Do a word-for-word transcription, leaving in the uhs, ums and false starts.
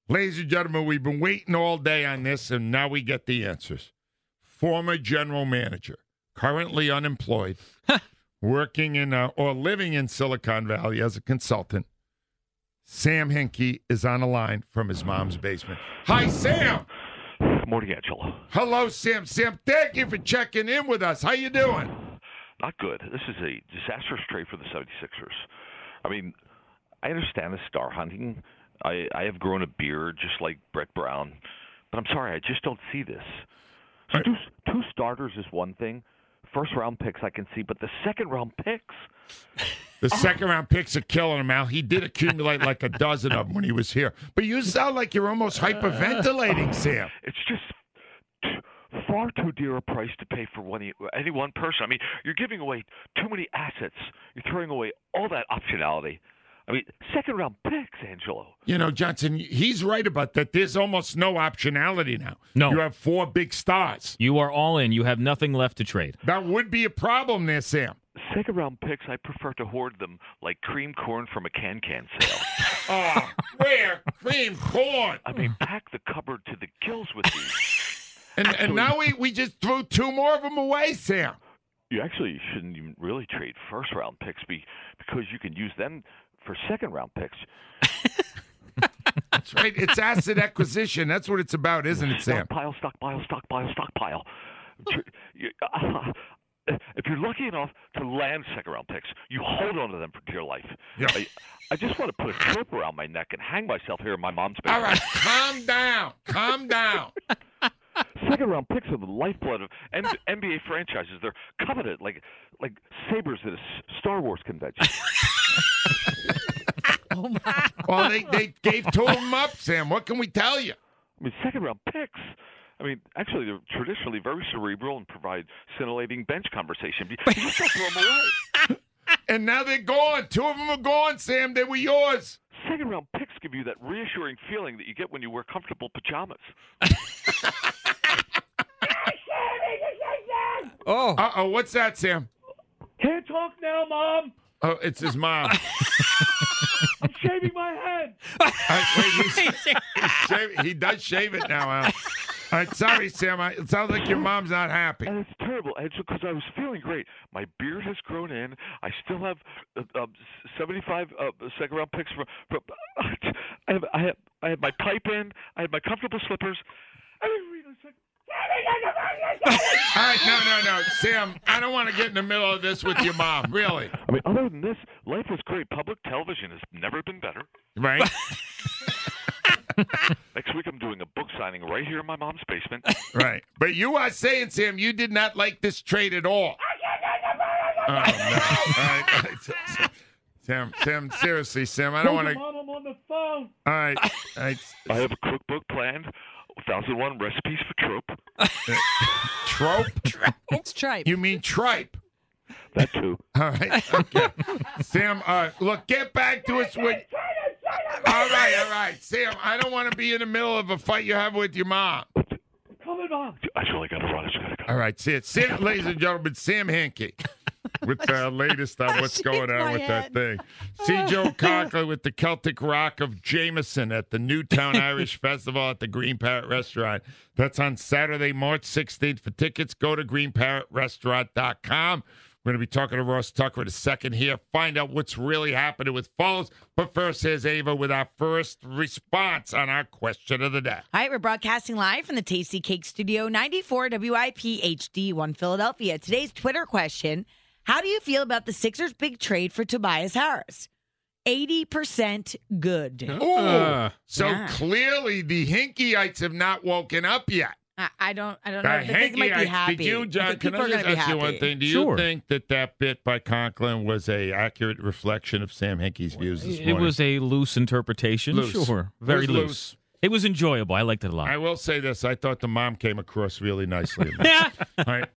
Ladies and gentlemen, we've been waiting all day on this, and now we get the answers. Former general manager, currently unemployed, working in uh, or living in Silicon Valley as a consultant. Sam Hinkie is on the line from his mom's basement. Hi, Sam. Good morning, Angelo. Hello, Sam. Sam, thank you for checking in with us. How you doing? Not good. This is a disastrous trade for the seventy-sixers. I mean, I understand the star hunting. I, I have grown a beard just like Brett Brown. But I'm sorry, I just don't see this. So two, two starters is one thing. First-round picks I can see, but the second-round picks... The second-round picks are killing him, Al. He did accumulate like a dozen of them when he was here. But you sound like you're almost hyperventilating, Sam. It's just t- far too dear a price to pay for one, any one person. I mean, you're giving away too many assets. You're throwing away all that optionality. I mean, second-round picks, Angelo. You know, Johnson, he's right about that. There's almost no optionality now. No. You have four big stars. You are all in. You have nothing left to trade. That would be a problem there, Sam. Second-round picks, I prefer to hoard them like cream corn from a can-can sale. Oh, where? Cream corn. I mean, pack the cupboard to the gills with these. And, Actually, and now we, we just threw two more of them away, Sam. You actually shouldn't even really trade first-round picks be, because you can use them for second-round picks. That's right. It's asset acquisition. That's what it's about, isn't it, Sam? Stockpile, stockpile, stockpile, stockpile. You- uh, If you're lucky enough to land second-round picks, you hold on to them for dear life. Yeah. I, I just want to put a rope around my neck and hang myself here in my mom's basement. All right, calm down. Calm down. Second-round picks are the lifeblood of N- NBA franchises. They're coveted like like sabers at a S- Star Wars convention. Oh, my. Well, they, they gave two of them up, Sam. What can we tell you? I mean, second-round picks. I mean, actually, they're traditionally very cerebral and provide scintillating bench conversation. You just don't throw them away. And now they're gone. Two of them are gone, Sam. They were yours. Second-round picks give you that reassuring feeling that you get when you wear comfortable pajamas. Oh. Uh-oh, what's that, Sam? Can't talk now, Mom. Oh, it's his mom. I'm shaving my head. All right, wait, he's, he's shaving, he does shave it now, Al. All right, sorry, Sam. I, it sounds like your mom's not happy. And it's terrible, because I was feeling great. My beard has grown in. I still have uh, uh, seventy-five uh, second-round picks. For, for, I, have, I, have, I have my pipe in. I have my comfortable slippers. I mean, wait a second. All right, no, no, no. Sam, I don't want to get in the middle of this with your mom, really. I mean, other than this, life was great. Public television has never been better. Right? Next week, I'm doing a book signing right here in my mom's basement. Right. But you are saying, Sam, you did not like this trade at all. Oh, no. All right. All right. Sam, Sam, seriously, Sam, I don't want to. Mom, I'm on the phone. All right. All right. I have a cookbook planned. one thousand one recipes for trope. Trope? It's tripe. You mean tripe? That too. All right. Okay. Sam, uh, look, get back to us with. All right, all right. Sam, I don't want to be in the middle of a fight you have with your mom. Come on, Mom. I really got to run. I just got to go. All right, see it. Sam, ladies and gentlemen, Sam Hinkie with the latest on what's going on my with head. that thing. See Joe Conklin with the Celtic Rock of Jameson at the Newtown Irish Festival at the Green Parrot Restaurant. That's on Saturday, March sixteenth. For tickets, go to green parrot restaurant dot com. We're going to be talking to Ross Tucker in a second here. Find out what's really happening with Foles. But first, here's Ava with our first response on our question of the day. All right, we're broadcasting live from the Tasty Cake Studio, ninety-four W I P H D one Philadelphia. Today's Twitter question, how do you feel about the Sixers' big trade for Tobias Harris? eighty percent good. Ooh, Uh, so yeah. clearly the Hinkyites have not woken up yet. I, I don't I don't The know. I think they might be Hinkiyites- happy. Did you, I John, think can people I are just gonna be ask you one happy. thing? Do you Sure. think that that bit by Conklin was a accurate reflection of Sam Hinkie's views this It morning? was a loose interpretation. Loose. Sure. It Very was loose. loose. It was enjoyable. I liked it a lot. I will say this. I thought the mom came across really nicely. in this. Yeah. All right.